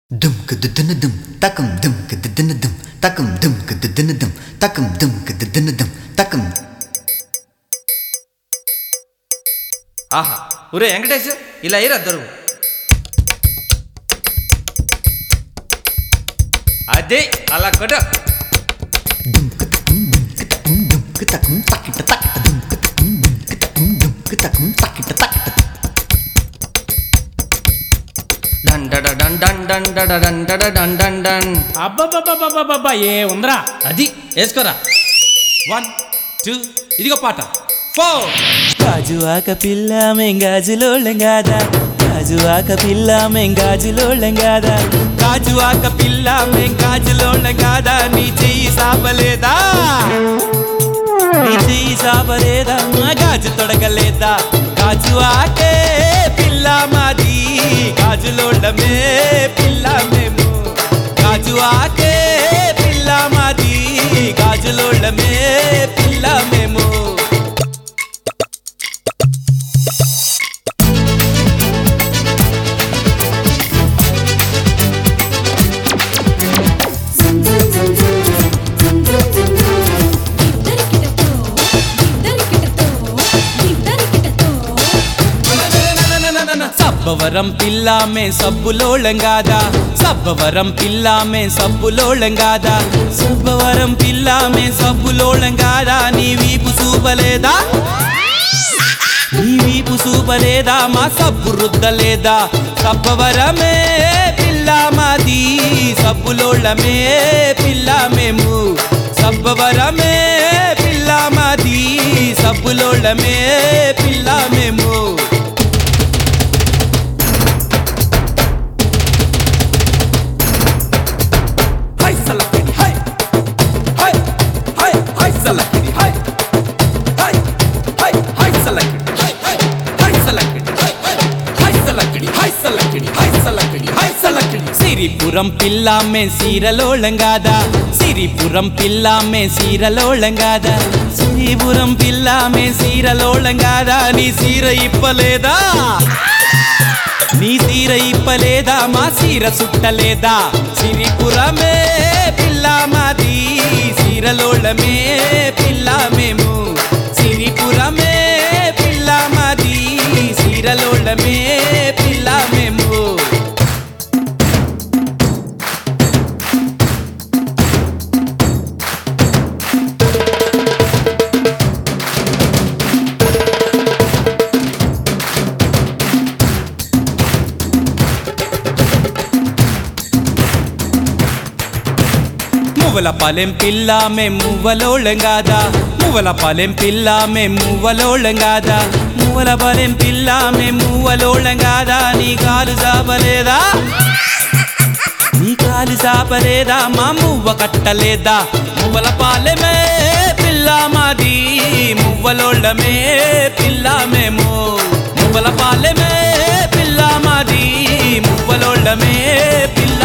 Dum kududunudum, takum dum kududunudum, takum dum kududunudum, takum dum kududunudum, takum. ఆహా ఒరే వెంకటేష్ ఇలా అయ్యారు అద్దరు అదే అలా కొట్ట Dum kutakum takita takita dum kutakum takita takita. డన్ డడ డన్ డన్ డన్ డడ డన్ డడ డన్ డన్ డన్. అబ్బబ్బబ్బబ్బబ్బబ్బా ఏ ఉందరా అది వేసుకోరా 1 2 ఇదిగో పాట 4. గాజు ఆక పిల్ల మెంగాజులోళ్ళం గాదా గాజు ఆక పిల్ల మెంగాజులోళ్ళం గాదా గాజు ఆక పిల్ల మెంగాజులోళ్ళం గాదా నీ చెయ్యి సాపలేదా నీ చెయ్యి సాపలేదా గాజు తొడగలేదా గాజు ఆకే పిల్ల మాది గాజులోళ్ళమే పిల్ల మేము గాజు ఆకే పిల్ల మాది గాజులోళ్ళమే పిల్ల మేము సబ్బవరం పిల్లామే సబ్బులోళం గాదా సబ్బవరం పిల్లామే సబ్బులోళం గాదా సబ్బవరం పిల్లామే సబ్బులోళం గాదా నీ వీపు చూపలేదా నీ వీపు చూపలేదా మా సబ్బు రుద్దలేదా సబ్బవరమే పిల్ల మాది సబ్బులోళమే పిల్ల మేము సబ్బవరమే పిల్ల మాది సబ్బులోళమే పిల్ల మేము సిరిపురం పిల్లామే సీరలోళం గాదా సిరిపురం పిల్లామే సీరలోళం గాదా సిరిపురం పిల్లామే సీరలోళం గాదా నీ సీర ఇప్పలేదా నీ సీర ఇప్పలేదా మా సీర సుట్టలేదా సిరిపురమే పిల్ల మాది సీరలోళమే పిల్ల మేము సిరిపురమే పిల్ల మాది సీరలోళమే పిల్ల మేము మువ్వల పాలెం పిల్లామే మువ్వలోళం గాదా మువ్వల పాలెం పిల్లామే మువ్వలోళం గాదా మువ్వల పాలెం పిల్లామే మువ్వలోళం గాదా నీ కాలు చాపలేదా నీ కాలు చాపలేదా మా మువ్వ కట్టలేదా మువ్వల పాలెమే పిల్ల మాది మువ్వలోళమే పిల్ల మేము మువ్వల పాలెమే పిల్ల మాది మువ్వలోళమే పిల్ల